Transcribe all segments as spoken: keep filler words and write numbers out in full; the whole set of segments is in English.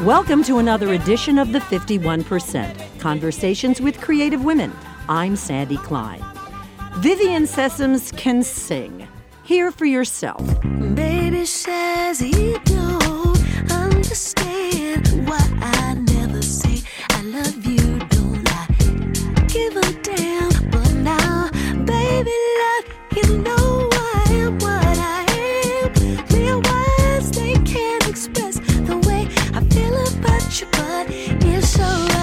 Welcome to another edition of the fifty-one percent, Conversations with Creative Women. I'm Sandy Klein. Vivian Sessoms can sing. Hear for yourself. Baby says he don't understand why I never say I love you, don't I? Give a damn, but now, baby, love, you know I am what I am. Real words, they can't express the way I feel about you, but it's alright.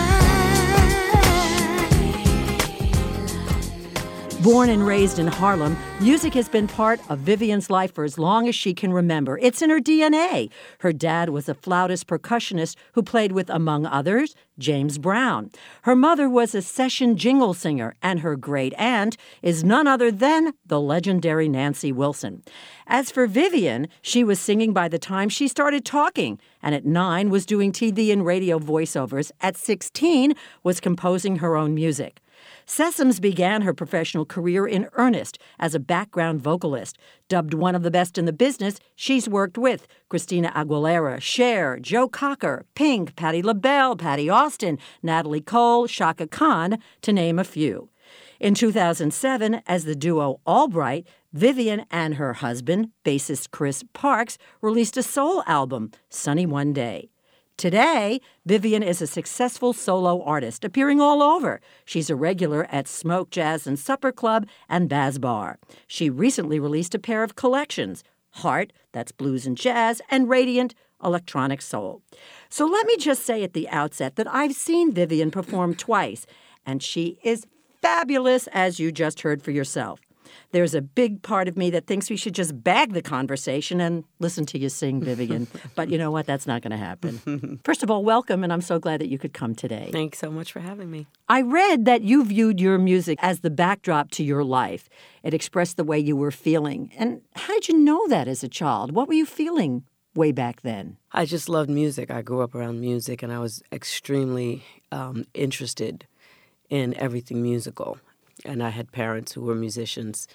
Born and raised in Harlem, music has been part of Vivian's life for as long as she can remember. It's in her D N A. Her dad was a flautist percussionist who played with, among others, James Brown. Her mother was a session jingle singer, and her great aunt is none other than the legendary Nancy Wilson. As for Vivian, she was singing by the time she started talking, and at nine was doing T V and radio voiceovers. At sixteen was composing her own music. Sessoms began her professional career in earnest as a background vocalist. Dubbed one of the best in the business, she's worked with Christina Aguilera, Cher, Joe Cocker, Pink, Patti LaBelle, Patty Austin, Natalie Cole, Chaka Khan, to name a few. In two thousand seven, as the duo Albright, Vivian and her husband, bassist Chris Parks, released a soul album, Sunny One Day. Today, Vivian is a successful solo artist, appearing all over. She's a regular at Smoke, Jazz, and Supper Club and Baz Bar. She recently released a pair of collections, Heart, that's blues and jazz, and Radiant, electronic soul. So let me just say at the outset that I've seen Vivian perform twice, and she is fabulous, as you just heard for yourself. There's a big part of me that thinks we should just bag the conversation and listen to you sing, Vivian. But you know what? That's not going to happen. First of all, welcome, and I'm so glad that you could come today. Thanks so much for having me. I read that you viewed your music as the backdrop to your life. It expressed the way you were feeling. And how did you know that as a child? What were you feeling way back then? I just loved music. I grew up around music, and I was extremely um, interested in everything musical. And I had parents who were musicians.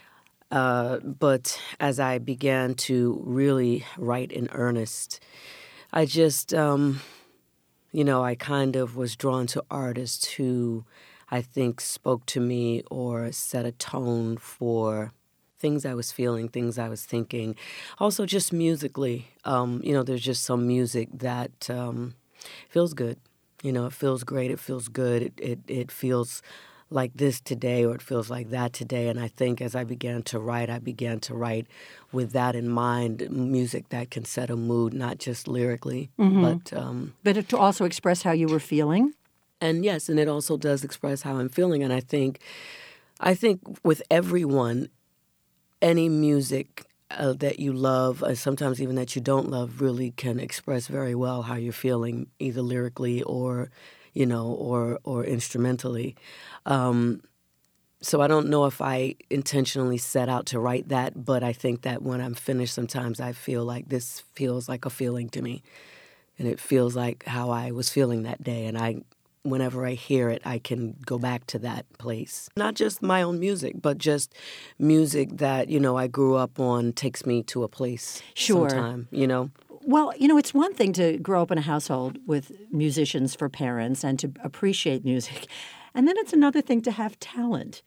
Uh, but as I began to really write in earnest, I just, um, you know, I kind of was drawn to artists who I think spoke to me or set a tone for things I was feeling, things I was thinking. Also just musically, um, you know, there's just some music that um, feels good. You know, it feels great. It feels good. It, it, it feels like this today, or it feels like that today. And I think as I began to write, I began to write with that in mind, music that can set a mood, not just lyrically, mm-hmm. but... Um, but to also express how you were feeling? And yes, and it also does express how I'm feeling. And I think, I think with everyone, any music uh, that you love, uh, sometimes even that you don't love, really can express very well how you're feeling, either lyrically or you know, or or instrumentally. Um, so I don't know if I intentionally set out to write that, but I think that when I'm finished, sometimes I feel like this feels like a feeling to me, and it feels like how I was feeling that day. And I, whenever I hear it, I can go back to that place. Not just my own music, but just music that, you know, I grew up on takes me to a place sure. sometime, you know. Well, you know, it's one thing to grow up in a household with musicians for parents and to appreciate music. And then it's another thing to have talent.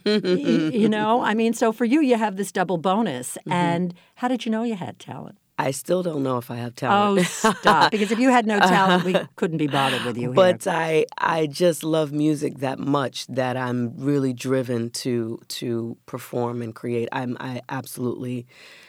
You know, I mean, so for you, you have this double bonus. Mm-hmm. And how did you know you had talent? I still don't know if I have talent. Oh, stop. Because if you had no talent, we couldn't be bothered with you here. But I, I just love music that much that I'm really driven to to perform and create. I'm I absolutely,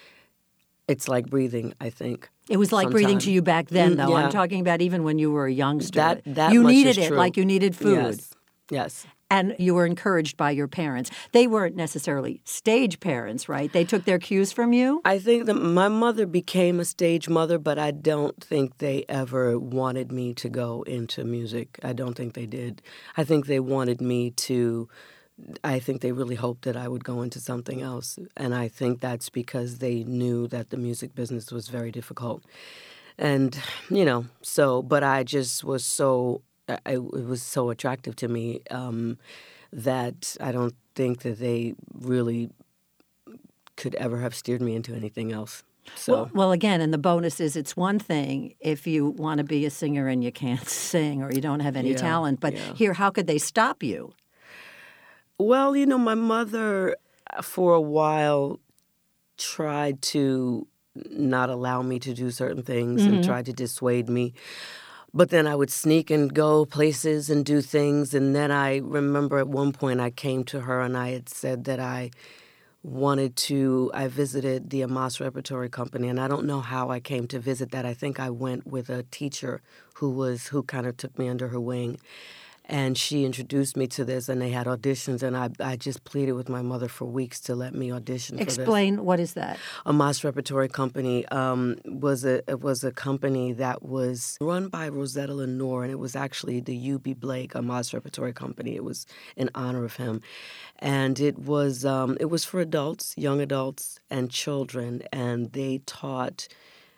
it's like breathing, I think. It was like sometime. breathing to you back then, though. Yeah. I'm talking about even when you were a youngster. That, that you much needed is it true. like you needed food. Yes. Yes. And you were encouraged by your parents. They weren't necessarily stage parents, right? They took their cues from you? I think that my mother became a stage mother, but I don't think they ever wanted me to go into music. I don't think they did. I think they wanted me to... I think they really hoped that I would go into something else. And I think that's because they knew that the music business was very difficult. And, you know, so, but I just was so, I, it was so attractive to me um, that I don't think that they really could ever have steered me into anything else. So, Well, well, again, and the bonus is it's one thing if you want to be a singer and you can't sing or you don't have any Yeah, talent. But yeah. here, how could they stop you? well, you know, my mother uh, for a while tried to not allow me to do certain things and tried to dissuade me. But then I would sneak and go places and do things. And then I remember at one point I came to her and I had said that I wanted to, I visited the Amas Repertory Company, and I don't know how I came to visit that. I think I went with a teacher who was, who kind of took me under her wing. And she introduced me to this, and they had auditions, and I, I just pleaded with my mother for weeks to let me audition for this. Explain, what is that? Amas Repertory Company um, was a it was a company that was run by Rosetta Lenore, and it was actually the U B Blake Amas Repertory Company. It was in honor of him, and it was um, it was for adults, young adults, and children, and they taught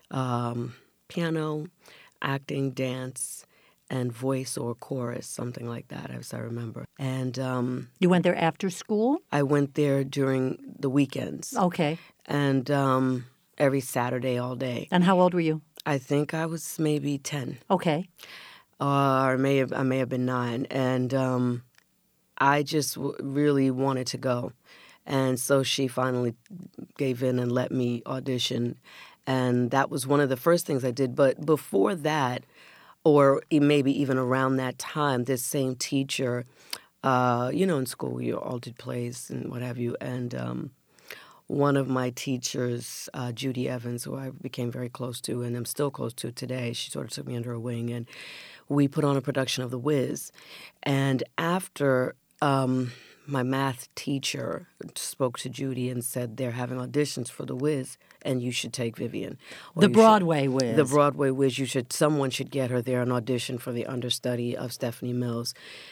um, piano, acting, dance, and voice or chorus, something like that, as I remember. And um, You went there after school? I went there during the weekends. Okay. And um, every Saturday all day. And how old were you? I think I was maybe ten, Okay. uh, or may have I may have been nine, and um, I just w- really wanted to go, and so she finally gave in and let me audition, and that was one of the first things I did. But before that, or e- maybe even around that time, this same teacher, uh, you know, in school we all did plays and what have you, and um, one of my teachers, uh, Judy Evans, who I became very close to and am still close to today, she sort of took me under her wing, and we put on a production of The Wiz. And after um, my math teacher spoke to Judy and said they're having auditions for The Wiz, and you should take Vivian. Or The you should- Broadway Wiz. The Broadway Wiz. You should. Someone should get her there and audition for the understudy of Stephanie Mills.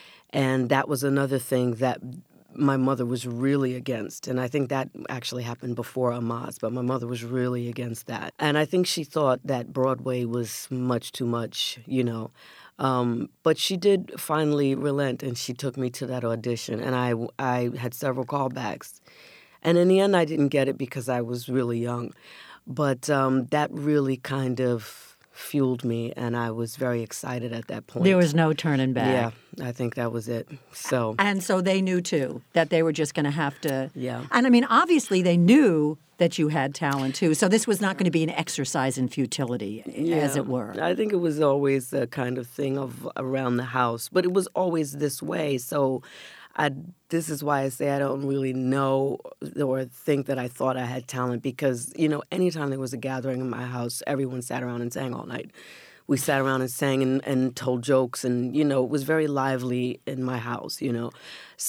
And that was another thing that my mother was really against. And I think that actually happened before Amas, but my mother was really against that. And I think she thought that Broadway was much too much, you know. Um, but she did finally relent, and she took me to that audition. And I, I had several callbacks. And in the end, I didn't get it because I was really young. But um, that really kind of fueled me, and I was very excited at that point. There was no turning back. Yeah, I think that was it. So, And so they knew, too, that they were just going to have to... Yeah. And, I mean, obviously they knew that you had talent, too. So this was not going to be an exercise in futility, as yeah, it were. I think it was always a kind of thing of around the house, but it was always this way. So I, this is why I say I don't really know or think that I thought I had talent because, you know, anytime there was a gathering in my house, everyone sat around and sang all night. We sat around and sang and, and told jokes and, you know, it was very lively in my house, you know.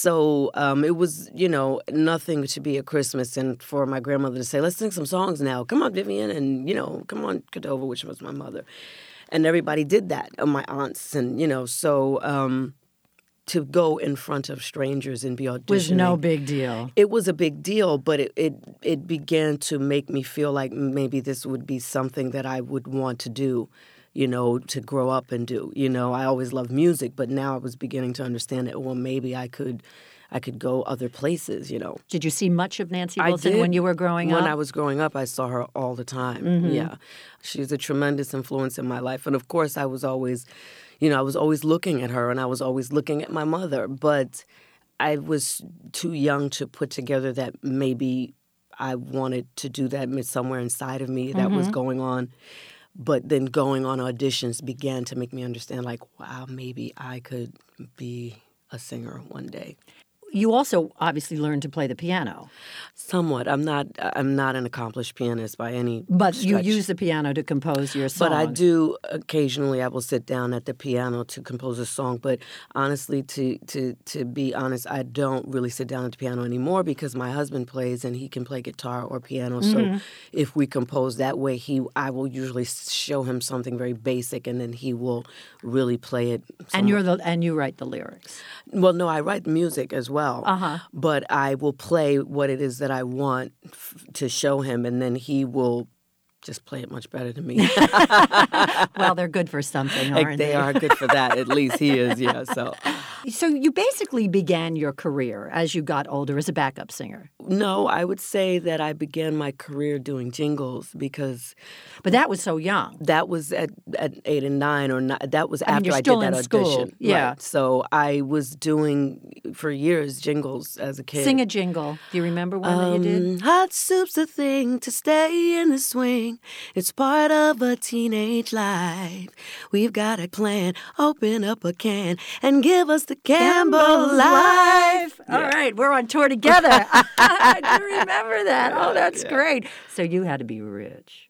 So um, it was, you know, nothing to be a Christmas and for my grandmother to say, let's sing some songs now. Come on, Vivian, and, you know, come on, Cordova, which was my mother. And everybody did that, and my aunts and, you know, so... Um, to go in front of strangers and be auditioning. Was no big deal. It was a big deal, but it, it it began to make me feel like maybe this would be something that I would want to do, you know, to grow up and do. You know, I always loved music, but now I was beginning to understand that, well, maybe I could I could go other places, you know. Did you see much of Nancy I Wilson did. when you were growing When up? I was growing up, I saw her all the time. Mm-hmm. Yeah. She was a tremendous influence in my life. And of course, I was always, you know, I was always looking at her and I was always looking at my mother. But I was too young to put together that maybe I wanted to do that somewhere inside of me that Mm-hmm. was going on. But then going on auditions began to make me understand, like, wow, maybe I could be a singer one day. You also obviously learned to play the piano, Somewhat. I'm not. I'm not an accomplished pianist by any. but you stretch. use the piano to compose your songs. But I do occasionally. I will sit down at the piano to compose a song. But honestly, to to to be honest, I don't really sit down at the piano anymore because my husband plays and he can play guitar or piano. Mm-hmm. So if we compose that way, he I will usually show him something very basic, and then he will really play it. And you're the and you write the lyrics. Well, no, I write music as well. Uh-huh. But I will play what it is that I want f- to show him, and then he will just play it much better than me. Well, they're good for something, aren't Like, they? they are good for that. At least he is, yeah. So, So you basically began your career as you got older as a backup singer. no, I would say that I began my career doing jingles because But that was so young. that was at, at eight and nine or not. That was I mean, after you're I still did that in school. audition. Yeah. Right. So I was doing for years jingles as a kid. Sing a jingle. Do you remember one that you did? Um, hot soup's a thing to stay in the swing. It's part of a teenage life. We've got a plan. Open up a can and give us the Campbell life. All right, we're on tour together. I do remember that. Oh, that's Yeah. great. So you had to be rich.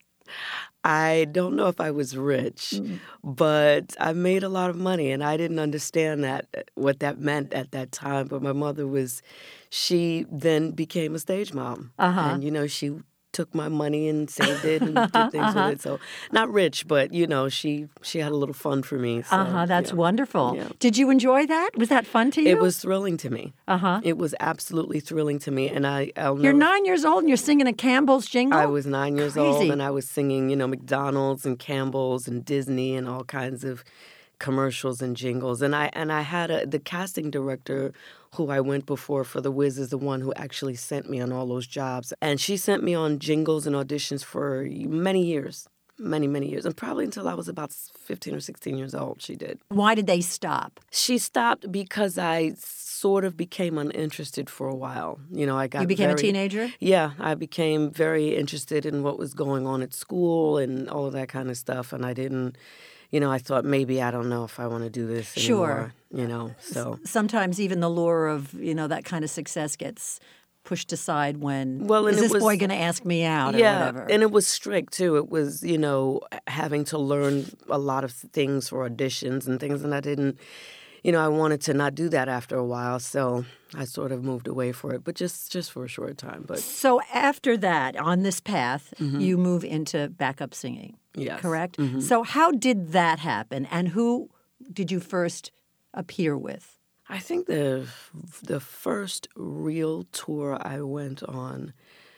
I don't know if I was rich, Mm. but I made a lot of money, and I didn't understand that what that meant at that time. But my mother was, she then became a stage mom, Uh-huh. and you know she took my money and saved it and did things with it. So not rich, but you know she she had a little fun for me. So, Uh-huh, that's yeah. wonderful. Yeah. Did you enjoy that? Was that fun to you? It was thrilling to me. Uh-huh. It was absolutely thrilling to me, and I I'll You're never nine years old and you're singing a Campbell's jingle? I was nine years old, Crazy. and I was singing, you know, McDonald's and Campbell's and Disney and all kinds of commercials and jingles. And I and I had a the casting director who I went before for The Wiz is the one who actually sent me on all those jobs. And she sent me on jingles and auditions for many years, many, many years. And probably until I was about fifteen or sixteen years old, she did. Why did they stop? She stopped because I sort of became uninterested for a while. You know, I got You became a very- teenager? Yeah, I became very interested in what was going on at school and all of that kind of stuff. And I didn't, you know, I thought maybe I don't know if I want to do this Sure. anymore. You know, so. Sometimes even the lure of, you know, that kind of success gets pushed aside when, Well, and is it this was- boy going to ask me out or Yeah, whatever? and it was strict too. It was, you know, having to learn a lot of things for auditions and things, and I didn't, you know, I wanted to not do that after a while, so I sort of moved away for it, but just just for a short time. But So after that, on this path, you move into backup singing, yes, correct? So how did that happen, and who did you first appear with? I think the the first real tour I went on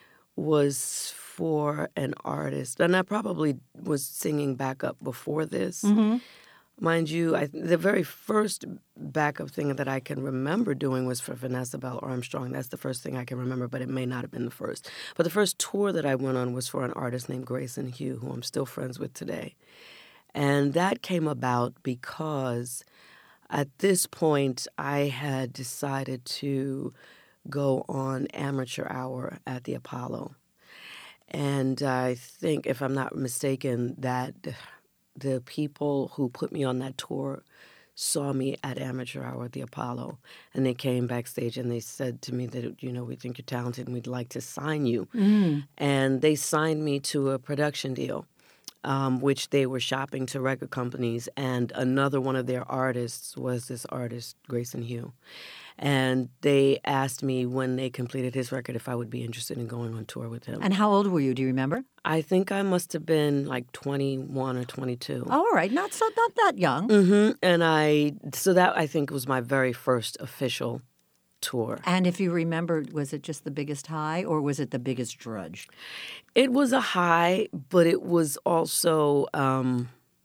was for an artist, and I probably was singing backup before this. Mind you, I, the very first backup thing that I can remember doing was for Vanessa Bell Armstrong. That's the first thing I can remember, but it may not have been the first. But the first tour that I went on was for an artist named Grayson Hugh, who I'm still friends with today. And that came about because at this point I had decided to go on Amateur Hour at the Apollo. And I think, if I'm not mistaken, that the people who put me on that tour saw me at Amateur Hour at the Apollo, and they came backstage and they said to me that, you know, we think you're talented and we'd like to sign you. Mm. And they signed me to a production deal, um, which they were shopping to record companies, and another one of their artists was this artist, Grayson Hugh. And they asked me when they completed his record if I would be interested in going on tour with him. And how old were you? Do you remember? I think I must have been like twenty-one or twenty-two. Oh, all right, not so, not that young. Mm-hmm. And I, so that I think was my very first official tour. And if you remember, was it just the biggest high or was it the biggest drudge? It was a high, but it was also, um,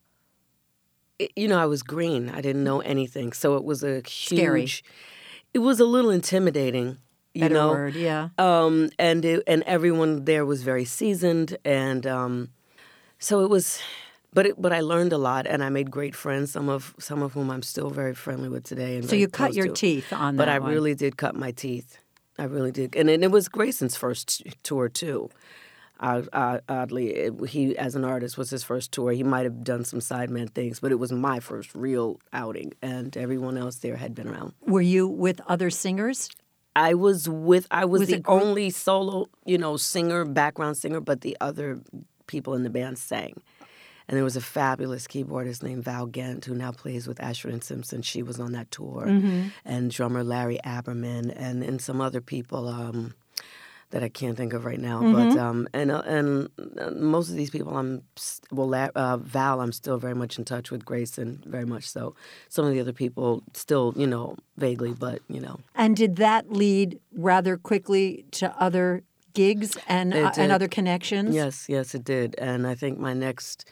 it- you know, I was green. I didn't know anything. So it was a huge, Scary. It was a little intimidating, you Better know. word, yeah. Um, and it, and everyone there was very seasoned, and um, so it was. But it, but I learned a lot, and I made great friends. Some of some of whom I'm still very friendly with today. And So very you cut close your to. teeth on But that I one. really did cut my teeth. I really did, and, and it was Grayson's first tour too. Uh, uh, oddly, it, he as an artist was his first tour. He might have done some sideman things, but it was my first real outing, and everyone else there had been around. Were you with other singers? I was with. I was, Was the it group? only solo, you know, singer, background singer, but the other people in the band sang. And there was a fabulous keyboardist named Val Gent who now plays with Asher and Simpson. She was on that tour, Mm-hmm. and drummer Larry Aberman, and and some other people um, that I can't think of right now. Mm-hmm. But um, and uh, and uh, most of these people, I'm st- well, La- uh, Val, I'm still very much in touch with. Grayson, very much so. Some of the other people, still, you know, vaguely, but you know. And did that lead rather quickly to other gigs and uh, and other connections? Yes, yes, it did. And I think my next,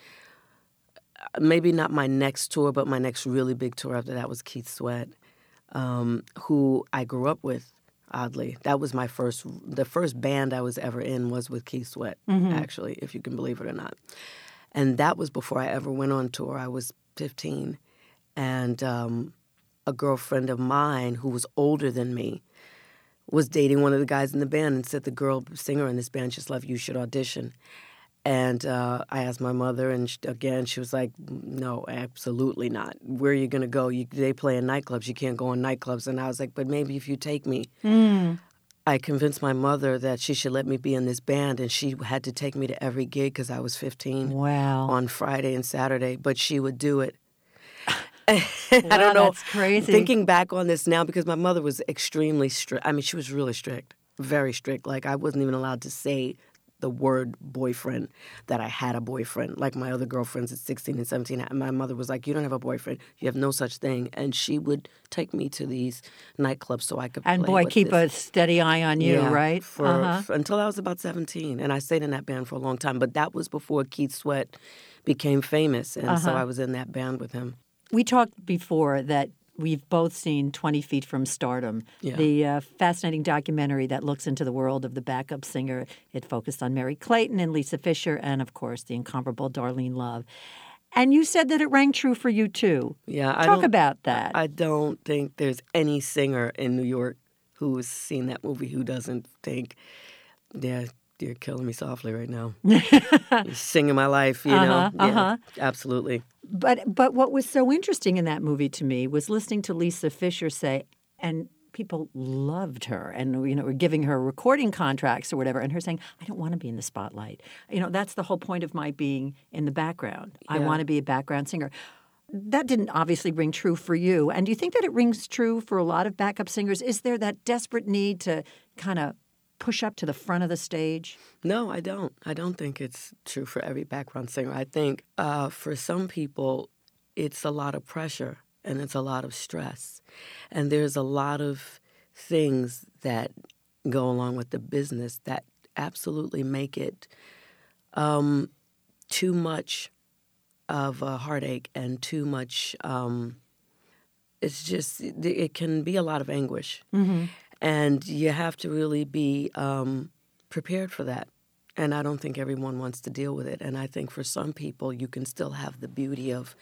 maybe not my next tour, but my next really big tour after that was Keith Sweat, um, who I grew up with, oddly. That was my first, the first band I was ever in was with Keith Sweat, mm-hmm. actually, if you can believe it or not. And that was before I ever went on tour. I was fifteen. And um, a girlfriend of mine who was older than me was dating one of the guys in the band and said the girl singer in this band just left, you should audition. And uh, I asked my mother, and she, again, she was like, no, absolutely not. Where are you going to go? You, they play in nightclubs. You can't go in nightclubs. And I was like, but maybe if you take me. Mm. I convinced my mother that she should let me be in this band, and she had to take me to every gig because I was fifteen. Wow. On Friday and Saturday, but she would do it. I wow, don't know. That's crazy. Thinking back on this now, because my mother was extremely strict. I mean, she was really strict, very strict. Like, I wasn't even allowed to say the word boyfriend, that I had a boyfriend. Like my other girlfriends at sixteen and seventeen, my mother was like, you don't have a boyfriend. You have no such thing. And she would take me to these nightclubs so I could and play boy, with keep this. a steady eye on you, yeah, right? For, uh-huh. for until I was about seventeen. And I stayed in that band for a long time. But that was before Keith Sweat became famous. And uh-huh. so I was in that band with him. We talked before that we've both seen twenty feet from Stardom, yeah. the uh, fascinating documentary that looks into the world of the backup singer. It focused on Mary Clayton and Lisa Fischer and, of course, the incomparable Darlene Love. And you said that it rang true for you, too. Yeah, I Talk about that. I don't think there's any singer in New York who's seen that movie who doesn't think, yeah, you're killing me softly right now. You're singing my life, you uh-huh, know? Yeah, uh-huh. Absolutely. But but what was so interesting in that movie to me was listening to Lisa Fischer say, and people loved her and, you know, were giving her recording contracts or whatever, and her saying, I don't want to be in the spotlight. You know, that's the whole point of my being in the background. Yeah. I want to be a background singer. That didn't obviously ring true for you. And do you think that it rings true for a lot of backup singers? Is there that desperate need to kind of push up to the front of the stage? No, I don't. I don't think it's true for every background singer. I think uh, for some people, it's a lot of pressure and it's a lot of stress. And there's a lot of things that go along with the business that absolutely make it um, too much of a heartache and too much, um, it's just, it, it can be a lot of anguish. Mm-hmm. And you have to really be um, prepared for that. And I don't think everyone wants to deal with it. And I think for some people, you can still have the beauty of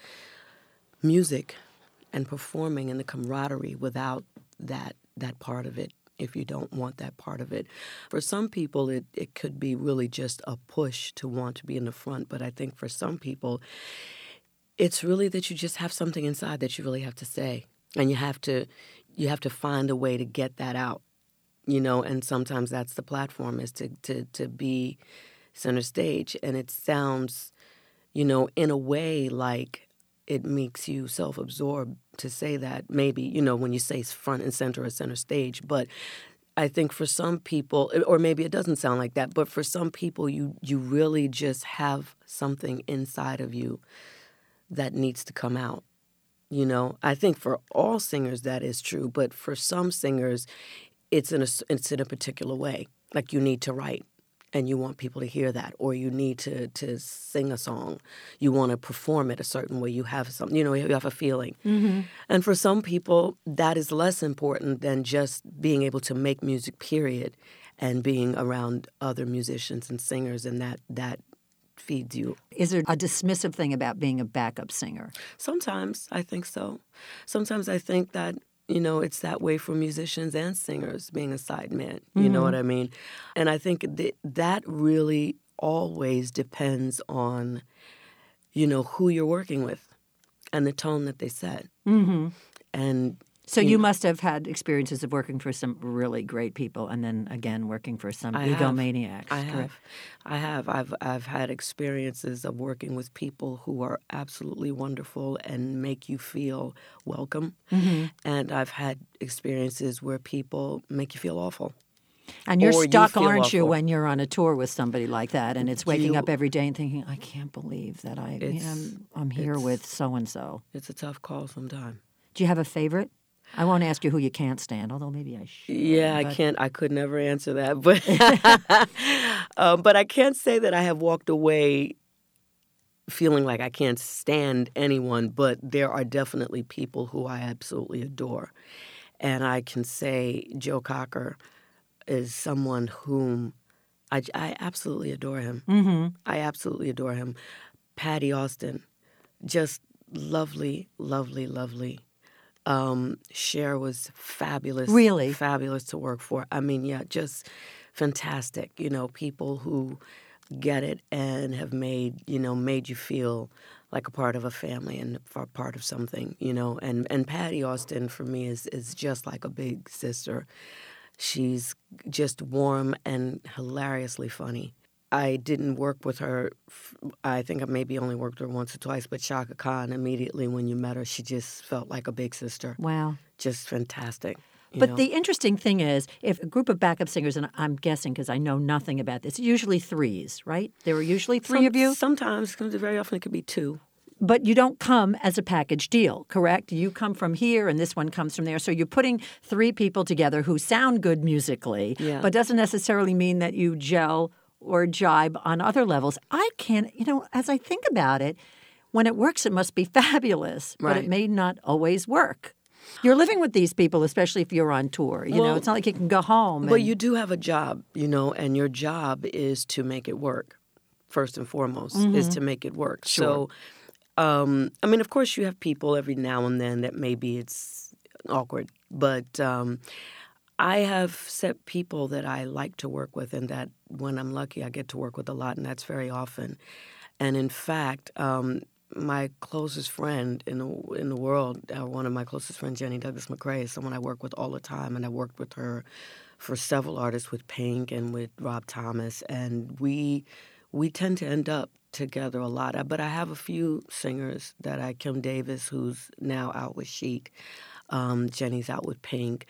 music and performing and the camaraderie without that that part of it, if you don't want that part of it. For some people, it, it could be really just a push to want to be in the front. But I think for some people, it's really that you just have something inside that you really have to say. And you have to you have to find a way to get that out, you know, and sometimes that's the platform, is to, to, to be center stage. And it sounds, you know, in a way like it makes you self-absorbed to say that, maybe, you know, when you say front and center or center stage. But I think for some people, or maybe it doesn't sound like that, but for some people, you you really just have something inside of you that needs to come out. You know, I think for all singers that is true, but for some singers, it's in a, it's in a particular way. Like you need to write and you want people to hear that, or you need to, to sing a song. You want to perform it a certain way. You have some, you know, you have a feeling. Mm-hmm. And for some people, that is less important than just being able to make music, period, and being around other musicians and singers, and that that feeds you. Is there a dismissive thing about being a backup singer? Sometimes I think so. Sometimes I think that, you know, it's that way for musicians and singers, being a sideman. You mm-hmm. know what I mean? And I think th- that really always depends on, you know, who you're working with and the tone that they set. Mm-hmm. And So you, you know, must have had experiences of working for some really great people, and then again working for some I egomaniacs. Have. I have, I have. I've I've had experiences of working with people who are absolutely wonderful and make you feel welcome, mm-hmm. and I've had experiences where people make you feel awful. And you're or stuck, you aren't awful. you, when you're on a tour with somebody like that, and it's waking you, up every day and thinking, I can't believe that I, you know, I'm, I'm here with so and so. It's a tough call sometimes. Do you have a favorite? I won't ask you who you can't stand, although maybe I should. Yeah, I but- can't. I could never answer that, but um, but I can't say that I have walked away feeling like I can't stand anyone. But there are definitely people who I absolutely adore, and I can say Joe Cocker is someone whom I, I absolutely adore him. Mm-hmm. I absolutely adore him. Patty Austin, just lovely, lovely, lovely. Um, Cher was fabulous. Really? Fabulous to work for. I mean, yeah, just fantastic. You know, people who get it and have made, you know, made you feel like a part of a family and a part of something, you know. And, and Patty Austin, for me, is, is just like a big sister. She's just warm and hilariously funny. I didn't work with her. I think I maybe only worked with her once or twice, but Chaka Khan, immediately when you met her, she just felt like a big sister. Wow. Just fantastic. you But know. the interesting thing is, if a group of backup singers, and I'm guessing because I know nothing about this, usually threes, right? There were usually three Some- of you, Sometimes, very often, it could be two. but you don't come as a package deal, correct? You come from here, and this one comes from there. So you're putting three people together who sound good musically, Yeah. but doesn't necessarily mean that you gel or jibe on other levels. I can't, you know, as I think about it, when it works, it must be fabulous, but it Right. may not always work. You're living with these people, especially if you're on tour. You know, Well, it's not like you can go home. But and- you do have a job, you know, and your job is to make it work, first and foremost, is Mm-hmm. to make it work. So, um, I mean, of course, you have people every now and then that maybe it's awkward, but um, I have set people that I like to work with, and that when I'm lucky, I get to work with a lot, and that's very often. And in fact, um, my closest friend in the in the world, uh, one of my closest friends, Jenny Douglas McRae, is someone I work with all the time, and I worked with her for several artists, with Pink and with Rob Thomas, and we we tend to end up together a lot. Uh, But I have a few singers that I, Kim Davis, who's now out with Chic. Um, Jenny's out with Pink.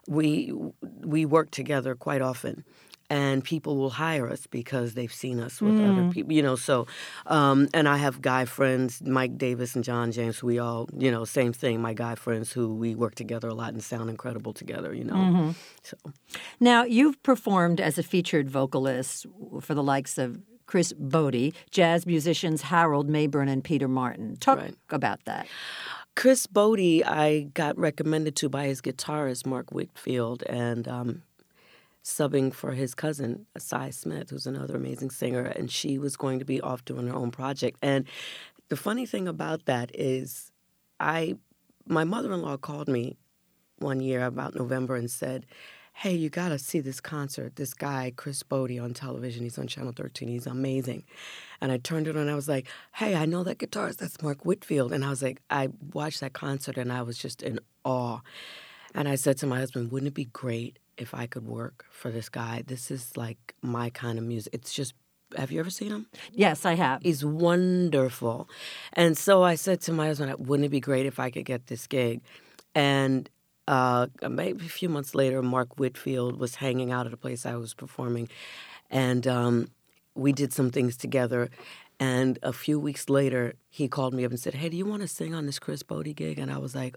We we work together quite often, and people will hire us because they've seen us with other people, you know. So, um, and I have guy friends, Mike Davis and John James. We all, you know, same thing. My guy friends who we work together a lot and sound incredible together, you know. So Now, you've performed as a featured vocalist for the likes of Chris Bodie, jazz musicians Harold Mayburn and Peter Martin. Talk Right. about that. Chris Bodie, I got recommended to by his guitarist Mark Whitfield, and um, subbing for his cousin, Cy Smith, who's another amazing singer, and she was going to be off doing her own project. And the funny thing about that is, I, my mother-in-law called me one year about November and said, "Hey, you got to see this concert. This guy, Chris Bodie, on television. He's on Channel thirteen. He's amazing." And I turned it on and I was like, "Hey, I know that guitarist. That's Mark Whitfield." And I was like, I watched that concert and I was just in awe. And I said to my husband, "Wouldn't it be great if I could work for this guy? This is like my kind of music." It's just, have you ever seen him? Yes, I have. He's wonderful. And so I said to my husband, "Wouldn't it be great if I could get this gig?" And uh, maybe a few months later, Mark Whitfield was hanging out at a place I was performing. And um, we did some things together. And a few weeks later, he called me up and said, "Hey, do you want to sing on this Chris Bodie gig?" And I was like,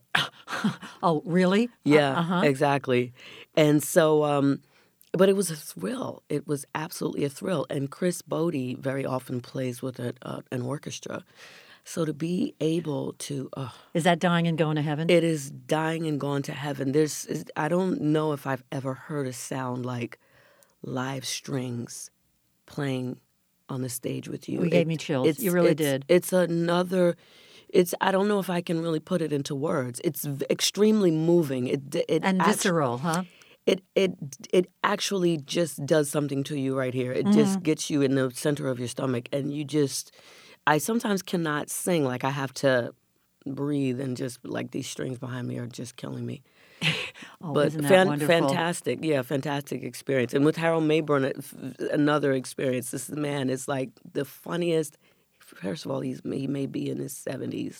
Oh, really? yeah, Uh-huh. exactly. And so, um, but it was a thrill. It was absolutely a thrill. And Chris Bodie very often plays with a, uh, an orchestra. So to be able to, uh, Is that dying and going to heaven? it is dying and gone to heaven. There's, is- I don't know if I've ever heard a sound like live strings playing on the stage with you. You gave me chills. it's- You really it's- did. It's another. It's. I don't know if I can really put it into words. It's v- extremely moving. It. it and actu- visceral, huh? It. It. It actually just does something to you right here. It Mm-hmm. just gets you in the center of your stomach, and you just. I sometimes cannot sing. Like I have to breathe, and just like these strings behind me are just killing me. Oh, But isn't that fan- wonderful? fantastic, yeah, fantastic experience. And with Harold Mayburn, it- f- another experience. This man is like the funniest. First of all, he's he may be in his seventies,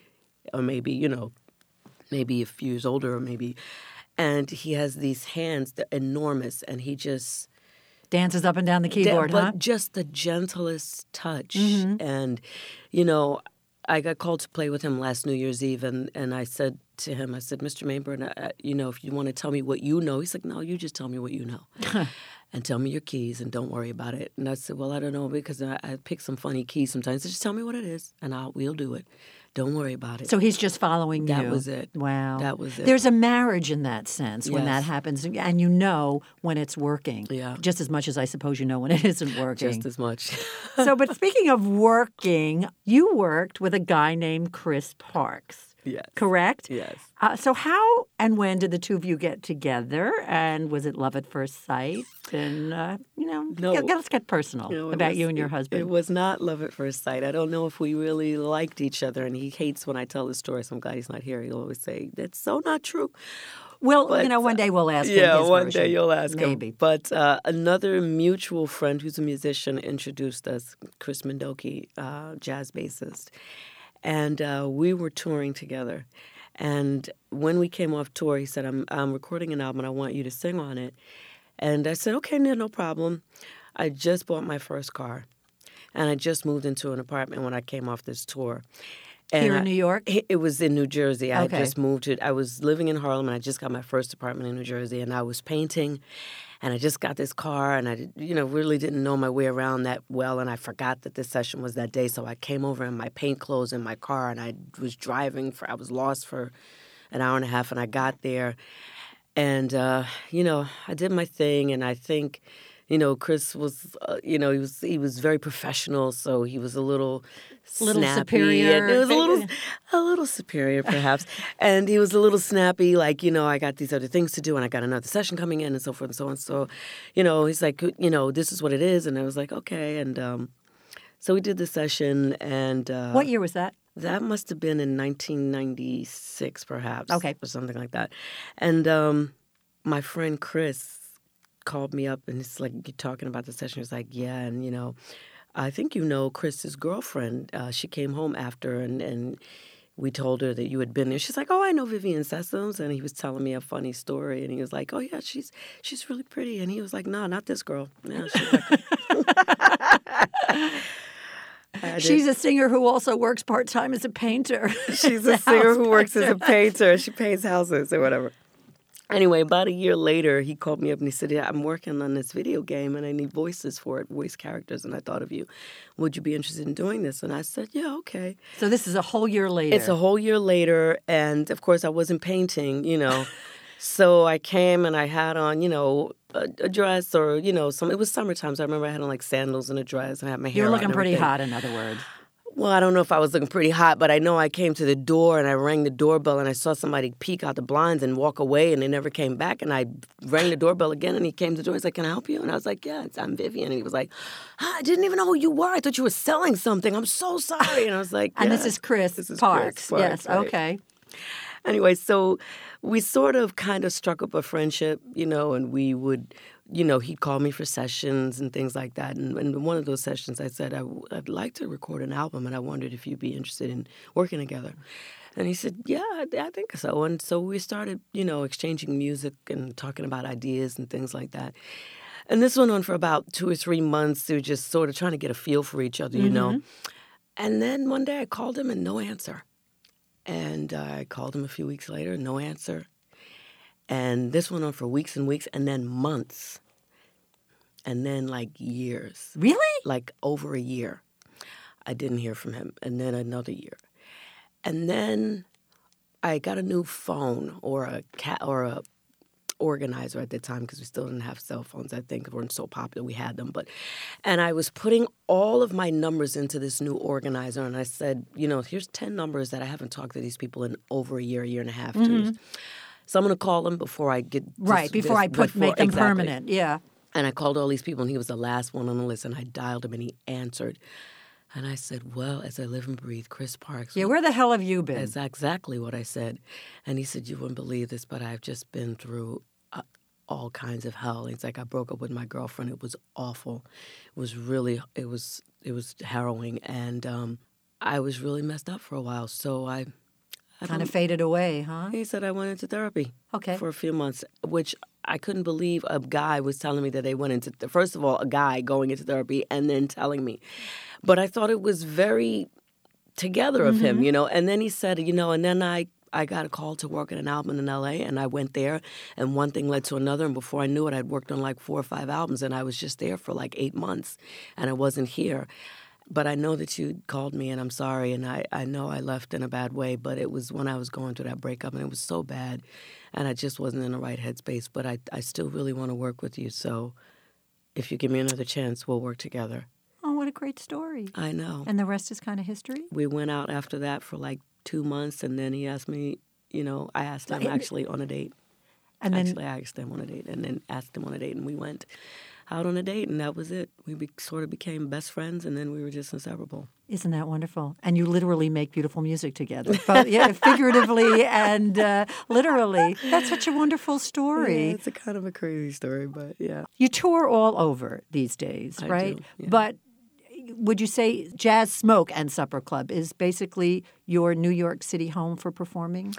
or maybe you know, maybe a few years older, or maybe, and he has these hands that are enormous, and he just Dances up and down the keyboard, but huh? just the gentlest touch, Mm-hmm. and you know, I got called to play with him last New Year's Eve, and, and I said to him, I said, Mister Mainburn, I, you know, if you want to tell me what you know. He's like, no, you just tell me what you know. And tell me your keys and don't worry about it. And I said, well, I don't know because I, I pick some funny keys sometimes. So just tell me what it is and I'll, we'll do it. Don't worry about it. So he's just following that you. That was it. Wow. That was it. There's a marriage in that sense when Yes. that happens. And you know when it's working. Yeah. Just as much as I suppose you know when it isn't working. Just as much. So, but speaking of working, you worked with a guy named Chris Parks. Yes. Correct? Yes. Uh, so how and when did the two of you get together? And was it love at first sight? And, uh, you know, No. get, let's get personal No, it about was- you and your it- husband. It was not love at first sight. I don't know if we really liked each other, and he hates when I tell the story, so I'm glad he's not here. He'll always say, that's so not true. well, but, you know, one day we'll ask him Yeah, his one version. day you'll ask Maybe. him. But uh, another mutual friend who's a musician introduced us, Chris Mendoki, uh, jazz bassist. And uh, we were touring together. And when we came off tour, he said, I'm, I'm recording an album and I want you to sing on it. And I said, okay, no, no problem. I just bought my first car. And I just moved into an apartment when I came off this tour. And Here in I- New York? It it was in New Jersey. I had Okay. just moved to, I was living in Harlem and I just got my first apartment in New Jersey and I was painting and I just got this car and I, did- you know, really didn't know my way around that well and I forgot that this session was that day. So I came over in my paint clothes in my car and I was driving for, I was lost for an hour and a half and I got there and, uh, you know, I did my thing and I think, you know, Chris was, uh, you know, he was he was very professional, so he was a little Little snappy. superior. And it was a little, a little superior, perhaps. And he was a little snappy, like, you know, I got these other things to do, and I got another session coming in, and so forth and so on. So, you know, he's like, you know, this is what it is, and I was like, okay. And um, so we did the session, and uh, What year was that? that must have been in nineteen ninety-six, perhaps. Okay. Or something like that. And um, my friend Chris called me up and it's like, you're talking about the session. He's like, yeah, and you know, I think you know Chris's girlfriend. Uh, she came home after and, and we told her that you had been there. She's like, oh, I know Vivian Sessoms. And he was telling me a funny story. And he was like, oh, yeah, she's she's really pretty. And he was like, no, not this girl. No, she's like... I She's did- a singer who also works part-time as a painter. She's a singer who works as a painter. She paints houses or whatever. Anyway, about a year later, he called me up and he said, yeah, I'm working on this video game and I need voices for it, voice characters. And I thought of you. Would you be interested in doing this? And I said, yeah, okay. So this is a whole year later. It's a whole year later. And, of course, I wasn't painting, you know. So I came and I had on, you know, a, a dress or, you know, some. It was summertime, so I remember I had on, like, sandals and a dress and I had my hair You were out looking and pretty everything. hot, in other words. Well, I don't know if I was looking pretty hot, but I know I came to the door and I rang the doorbell and I saw somebody peek out the blinds and walk away and they never came back. And I rang the doorbell again and he came to the door. He's like, can I help you? And I was like, yeah, it's, I'm Vivian. And he was like, ah, I didn't even know who you were. I thought you were selling something. I'm so sorry. And I was like, And yeah, this is Chris this is Parks. Chris Parks, Yes, right. okay. Anyway, so we sort of kind of struck up a friendship, you know, and we would, you know, he'd call me for sessions and things like that. And in one of those sessions, I said, I, would like to record an album, and I wondered if you'd be interested in working together. And he said, yeah, I, I think so. And so we started, you know, exchanging music and talking about ideas and things like that. And this went on for about two or three months. We were just sort of trying to get a feel for each other, you know. And then one day I called him and no answer. And uh, I called him a few weeks later, no answer. And this went on for weeks and weeks and then months. And then like years. Really? Like over a year. I didn't hear from him. And then another year. And then I got a new phone or a cat or a organizer at the time because we still didn't have cell phones. I think they weren't so popular. We had them, but and I was putting all of my numbers into this new organizer, and I said, you know, here's ten numbers that I haven't talked to these people in over a year, a year and a half, two years. So I'm going to call them before I get Right, this- before this- I put before- make them exactly. permanent. Yeah. And I called all these people, and he was the last one on the list, and I dialed him, and he answered. And I said, well, as I live and breathe, Chris Parks. Yeah, where the hell have you been? That's exactly what I said. And he said, you wouldn't believe this, but I've just been through uh, all kinds of hell. It's like I broke up with my girlfriend. It was awful. It was really, it was, it was harrowing. And um, I was really messed up for a while. So I... I Kind of don't- faded away, huh? He said I went into therapy. Okay. For a few months, which I couldn't believe a guy was telling me that they went into, th- first of all, a guy going into therapy and then telling me. But I thought it was very together of Mm-hmm. him, you know. And then he said, you know, and then I, I got a call to work at an album in L A, and I went there, and one thing led to another, and before I knew it, I'd worked on like four or five albums, and I was just there for like eight months, and I wasn't here. But I know that you called me, and I'm sorry, and I, I know I left in a bad way, but it was when I was going through that breakup, and it was so bad, and I just wasn't in the right headspace. But I, I still really want to work with you, so if you give me another chance, we'll work together. Oh, what a great story. I know. And the rest is kind of history? We went out after that for like two months, and then he asked me, you know, I asked him actually on a date. And then, Actually, I asked him on a date, and then asked him on a date, and we went out on a date, and that was it. We be, sort of became best friends, and then we were just inseparable. Isn't that wonderful? And you literally make beautiful music together, both, yeah, figuratively and uh, literally. That's such a wonderful story. Yeah, it's a kind of a crazy story, but yeah. You tour all over these days, I right? do, yeah. But would you say Jazz Smoke and Supper Club is basically your New York City home for performing?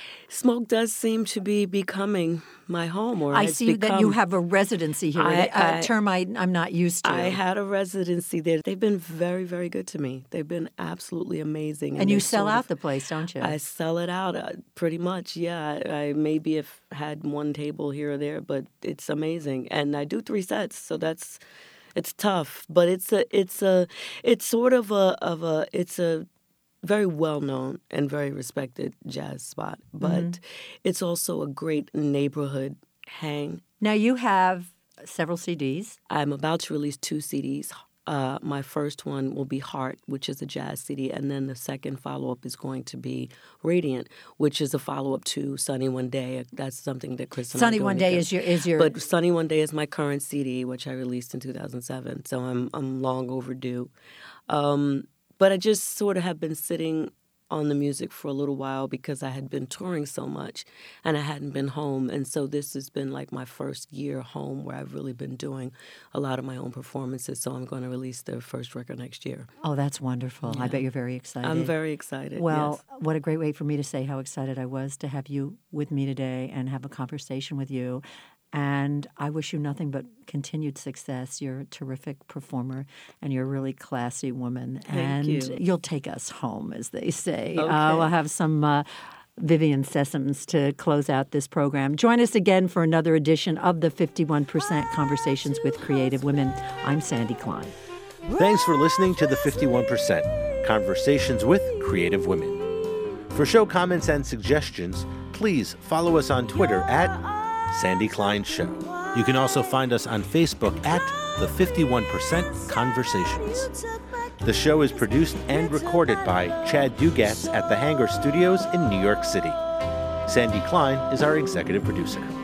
Smoke does seem to be becoming my home, or I has see become. that you have a residency here, I- a I- term I, I'm not used to. I had a residency there. They've been very, very good to me. They've been absolutely amazing. and you they sell sort out of- the place, don't you? I sell it out uh, pretty much, yeah. I, I maybe have had one table here or there, but it's amazing. And I do three sets, so that's it's tough. But it's a it's a it's sort of a of a it's a very well known and very respected jazz spot. But Mm-hmm. it's also a great neighborhood hang. Now you have several C Ds. I'm about to release two C Ds. Uh, my first one will be Heart, which is a jazz C D, and then the second follow-up is going to be Radiant, which is a follow-up to Sunny One Day. That's something that Chris and I are Sunny doing One Day together. is your is your. But Sunny One Day is my current C D, which I released in two thousand seven, so I'm I'm long overdue. Um, but I just sort of have been sitting on the music for a little while because I had been touring so much and I hadn't been home. And so this has been like my first year home where I've really been doing a lot of my own performances. So I'm going to release the first record next year. oh, that's wonderful. I Yeah. bet you're very excited. I'm very excited. Well, yes. what a great way for me to say how excited I was to have you with me today and have a conversation with you. And I wish you nothing but continued success. You're a terrific performer, and you're a really classy woman. Thank and you. you'll take us home, as they say. Okay. Uh, we'll have some uh, Vivian Sessoms to close out this program. Join us again for another edition of the fifty-one percent Conversations with Creative Women. I'm Sandy Klein. Thanks for listening to the fifty-one percent Conversations with Creative Women. For show comments and suggestions, please follow us on Twitter at Sandy Klein Show. You can also find us on Facebook at the fifty-one percent Conversations. The show is produced and recorded by Chad Dugatz at the Hangar Studios in New York City. Sandy Klein is our executive producer.